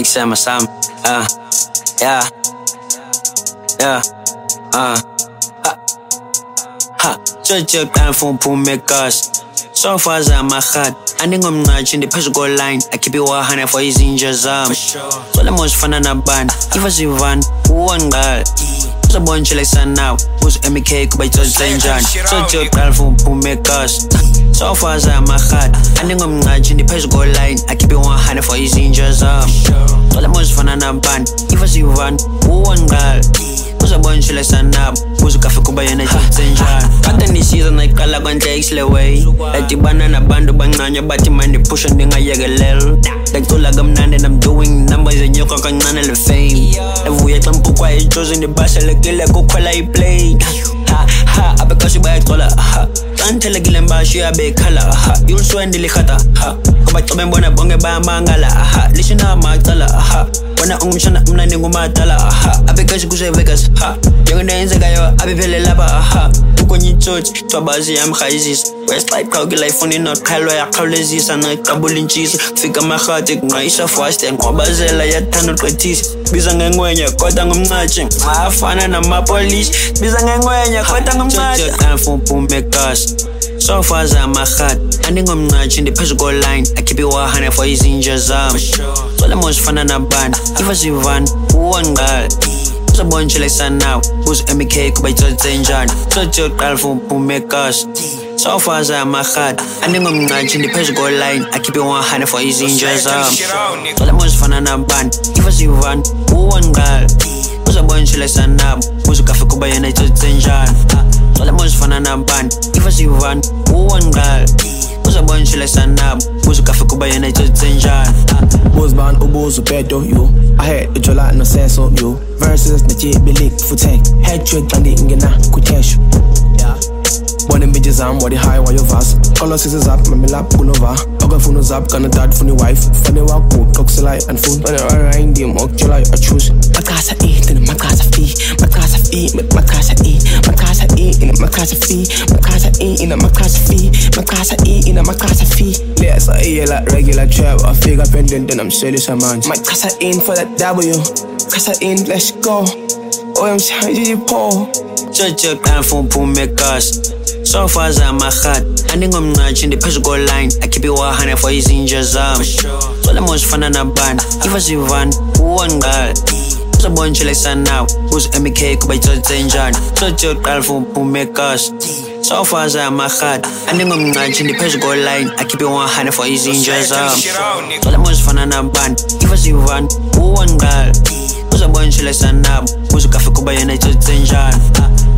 Isema Sam, yeah, Jojo time for pumekas. So far as I'm a hat, and then I'm not in the physical line. I keep it 100 for his injuries. So the most fun on a band. If I see one girl. So bunch like sun now. Who's MK by George St. So Jojo time for pumekas. So far as I'm a hat, and then I'm not in the physical line. I keep it 100 for his injuries. So the most fun on a band. If I see one girl. Who's a bunch like sun up? Who's a cafe kuba yana chenja? Kata ni season like kala kwanta exle way. Like the banana bando banganya bati man the push and dinga yegelel. Like to lagam nande I'm doing numbers and yoka kanana le fame. Every year tampu kwa chosen the basha like ile kukwala I play. Ha because you buy it kola. Can't tell a gilemba she a be color. You'll swear the likhata. Kuba tobe mbona bonge ba mangala. Listen na matala. Wana umshana mnani ngumatala. Because you say Vegas. Young days ago, I be very lava. When you touch, Tabazi, I'm Hizis. West like calculate funny not Kalwaya, Kalezis, and night doubling cheese. Figure my heart, nice of fast and Kobazella, yet 10 20s. Bizangwenya, Kotangum matching. My fan and my police. Bizangwenya, Kotangum matching. I'm from Pumekas. So far as I'm a hat, and then I'm not in the physical line. I keep it 100 for his injuries. So the most fun on a band. If I see one girl. So bunch like sun now. Who's MK by George St. So Jojo from pumekas. So far as I'm a hat, and then I'm not in the physical line. I keep it 100 for his injuries. So the most fun on a band. If I see one girl. Who's a bunch like sun now. Who's a cafe kuba yana George St. So the most fun on a band. If I see one girl. Who's a bunch like sun now. Who's a cafe kuba yana George St. Was born Ubo's bedo you. I had a jola no sense of you. Versus the J Billy for tank. Head trick and the ingena kutesh. One images I'm what the high while you vast. Color scissors up, my lap pull over. Oga phone is up, gonna dad for the wife. Funny walk, toxilite and food. When I rang the mock July, I choose. My casa eat and my casa fee. My casa fee, my casa eat. My casa eat in my casa fee. My casa eat in my casa fee. My casa eat in my casa fee. Yes, I eat like regular trap. I figure pendant, then I'm serious, man. My casa in for that W. Casa in, let's go. Oh, I'm saying, Paul. Jojo time for pumekas. So far as I'm a hat, and then I'm not in the physical line. I keep it 100 for his injuries. So the most fun on a band. If I see one girl. Who's a bunch like sun now. Who's MK by George St. So Jojo for pumekas. So far as I'm a hat, and then I'm not in the physical line. I keep it 100 for his injuries. So the most fun on a band. If I see one girl. Who's a bunch like sun now. Who's a cafe kuba yana George St.